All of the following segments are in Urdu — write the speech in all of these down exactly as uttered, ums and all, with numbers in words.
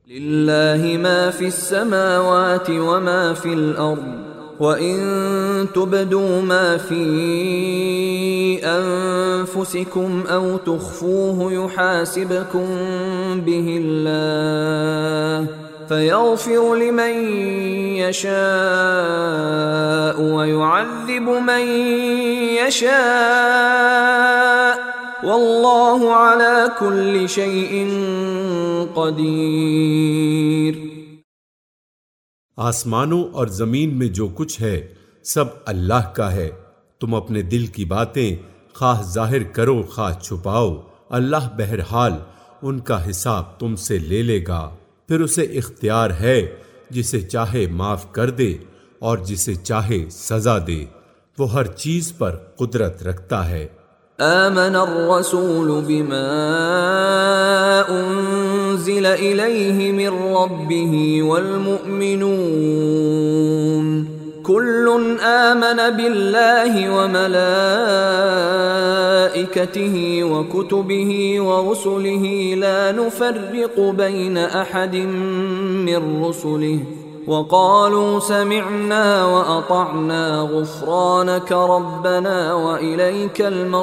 للہ ما فی السماوات وما فی الارض وَإِن تُبْدُوا مَا فِي أَنفُسِكُمْ أَوْ تُخْفُوهُ يُحَاسِبْكُم بِهِ اللَّهُ فَيَغْفِرُ لِمَن يَشَاءُ وَيُعَذِّبُ مَن يَشَاءُ وَاللَّهُ عَلَى كُلِّ شَيْءٍ قَدِيرٌ۔ آسمانوں اور زمین میں جو کچھ ہے سب اللہ کا ہے، تم اپنے دل کی باتیں خواہ ظاہر کرو خواہ چھپاؤ، اللہ بہرحال ان کا حساب تم سے لے لے گا، پھر اسے اختیار ہے جسے چاہے معاف کر دے اور جسے چاہے سزا دے، وہ ہر چیز پر قدرت رکھتا ہے۔ آمن الرسول بما انزل الیہ من ربہ والمؤمنون کل آمن باللہ وملائکتہ وکتبہ ورسلہ لا نفرق بین احد من رسلہ وقالوا سمعنا وأطعنا غفرانك ربنا وإليك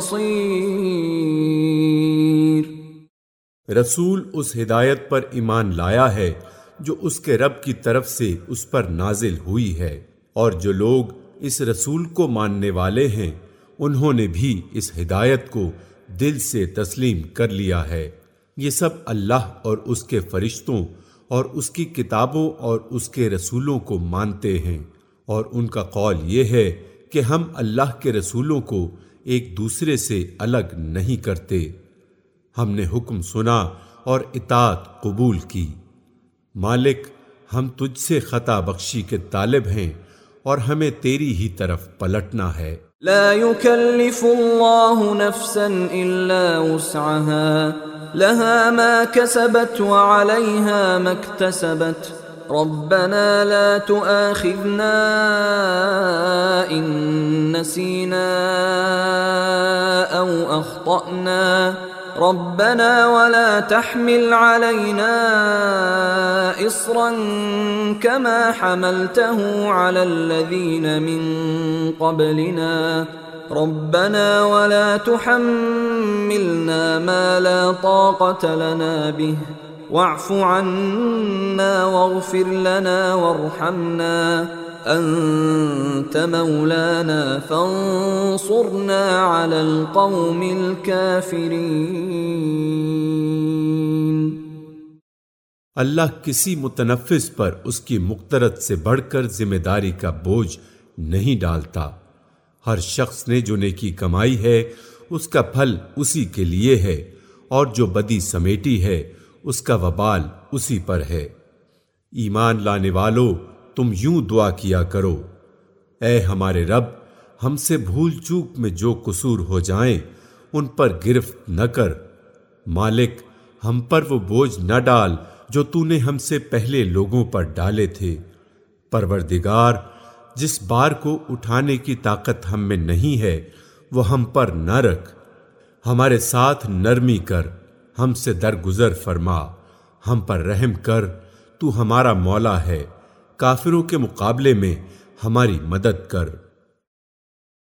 المصير۔ رسول اس ہدایت پر ایمان لایا ہے جو اس کے رب کی طرف سے اس پر نازل ہوئی ہے، اور جو لوگ اس رسول کو ماننے والے ہیں انہوں نے بھی اس ہدایت کو دل سے تسلیم کر لیا ہے۔ یہ سب اللہ اور اس کے فرشتوں اور اس کی کتابوں اور اس کے رسولوں کو مانتے ہیں، اور ان کا قول یہ ہے کہ ہم اللہ کے رسولوں کو ایک دوسرے سے الگ نہیں کرتے۔ ہم نے حکم سنا اور اطاعت قبول کی۔ مالک، ہم تجھ سے خطا بخشی کے طالب ہیں اور ہمیں تیری ہی طرف پلٹنا ہے۔ لا يكلف الله نفسا الا وسعها لها ما كسبت وعليها ما اكتسبت ربنا لا تؤاخذنا ان نسينا او اخطأنا ربنا ولا تحمل علينا اصرا كما حملته على الذين من قبلنا ربنا ولا تحملنا ما لا طاقة لنا به واعف عنا واغفر لنا وارحمنا أنت مولانا فانصرنا على القوم الكافرين۔ اللہ کسی متنفس پر اس کی مقترت سے بڑھ کر ذمہ داری کا بوجھ نہیں ڈالتا۔ ہر شخص نے جو نیکی کمائی ہے اس کا پھل اسی کے لیے ہے، اور جو بدی سمیٹی ہے اس کا وبال اسی پر ہے۔ ایمان لانے والو، تم یوں دعا کیا کرو: اے ہمارے رب، ہم سے بھول چوک میں جو قصور ہو جائیں ان پر گرفت نہ کر۔ مالک، ہم پر وہ بوجھ نہ ڈال جو تو نے ہم سے پہلے لوگوں پر ڈالے تھے۔ پروردگار، جس بار کو اٹھانے کی طاقت ہم میں نہیں ہے وہ ہم پر نہ رکھ، ہمارے ساتھ نرمی کر، ہم سے درگزر فرما، ہم پر رحم کر، تو ہمارا مولا ہے، کافروں کے مقابلے میں ہماری مدد کر۔